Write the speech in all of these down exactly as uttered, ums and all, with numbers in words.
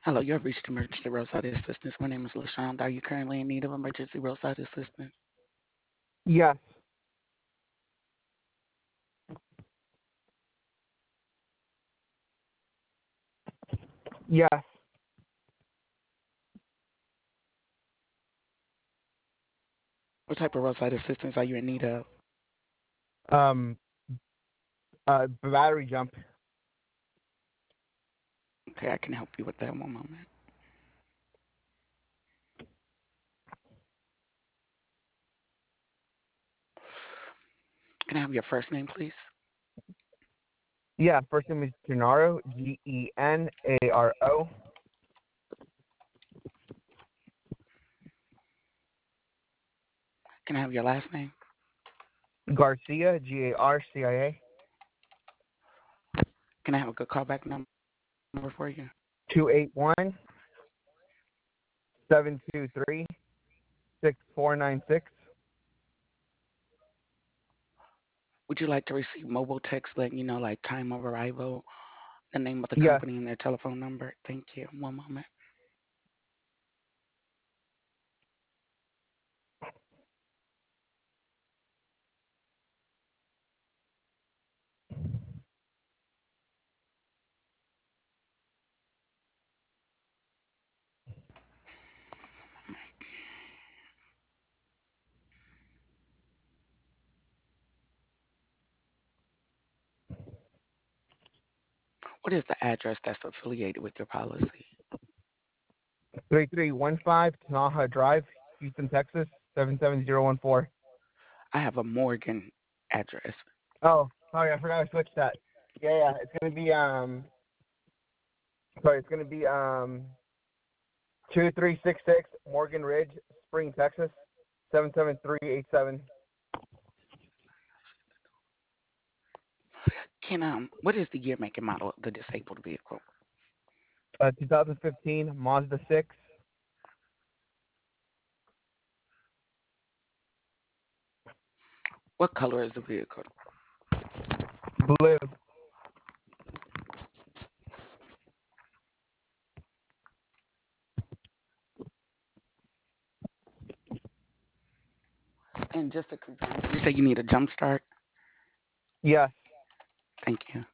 Hello, you have reached emergency roadside assistance. My name is LaShonda. Are you currently in need of emergency roadside assistance? Yes. Yes. What type of roadside assistance are you in need of? Um. Uh. Battery jump. Okay, I can help you with that. One moment. Can I have your first name, please? Yeah. First name is Gennaro. G E N A R O. Can I have your last name? Garcia. G A R C I A. Can I have a good callback number for you? Two eight one seven two three six four nine six. Would you like to receive mobile text letting you know, like time of arrival, the name of the Yes. company, and their telephone number? Thank you. One moment. What is the address that's affiliated with your policy? Three three one five Tanaha Drive, Houston, Texas seven seven zero one four. I have a Morgan address. Oh, sorry, I forgot I switched that. Yeah, yeah. It's gonna be um. Sorry, it's gonna be um. Two three six six Morgan Ridge, Spring, Texas seven seven three eight seven. Can um, what is the year, make, and model of the disabled vehicle? Uh, twenty fifteen Mazda six. What color is the vehicle? Blue. And just to confirm, you say you need a jump start? Yes. Thank you.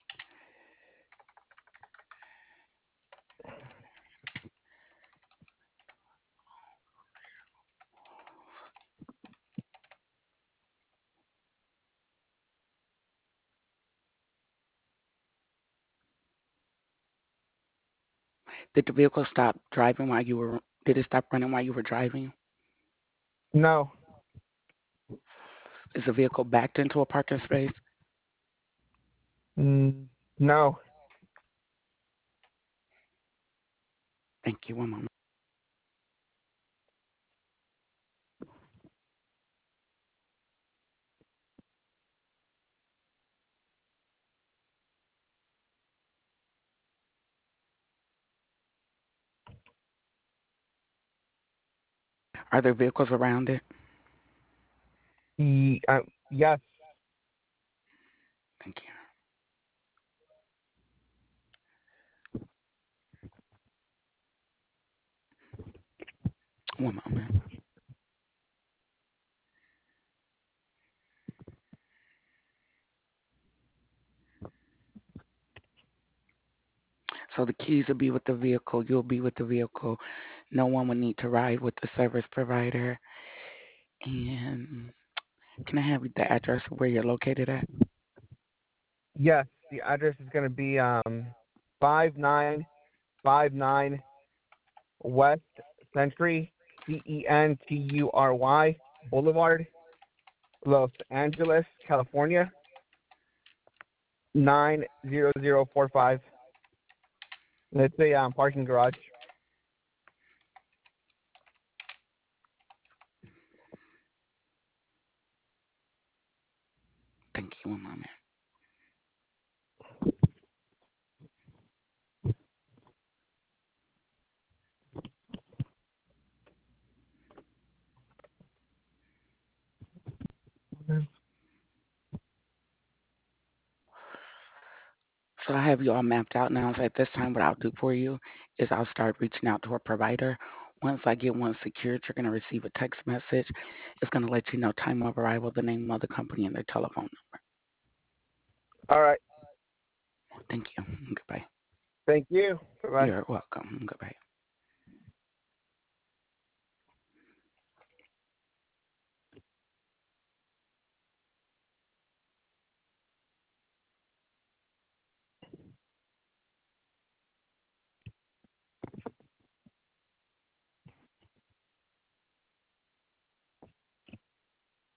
Did the vehicle stop driving while you were, did it stop running while you were driving? No. Is the vehicle backed into a parking space? Mm, no. Thank you. One moment. Are there vehicles around it? E, uh, yes. Thank you. One moment. So the keys will be with the vehicle. You'll be with the vehicle. No one will need to ride with the service provider. And can I have the address of where you're located at? Yes. The address is going to be um five nine five nine West Century, C E N T U R Y Boulevard, Los Angeles, California nine zero zero four five. It's a um, parking garage. Thank you. One moment. So I have you all mapped out now. So at this time, what I'll do for you is I'll start reaching out to a provider. Once I get one secured, you're going to receive a text message. It's going to let you know time of arrival, the name of the company, and their telephone All right. number. Thank you. Goodbye. Thank you. Bye bye. You're welcome. Goodbye.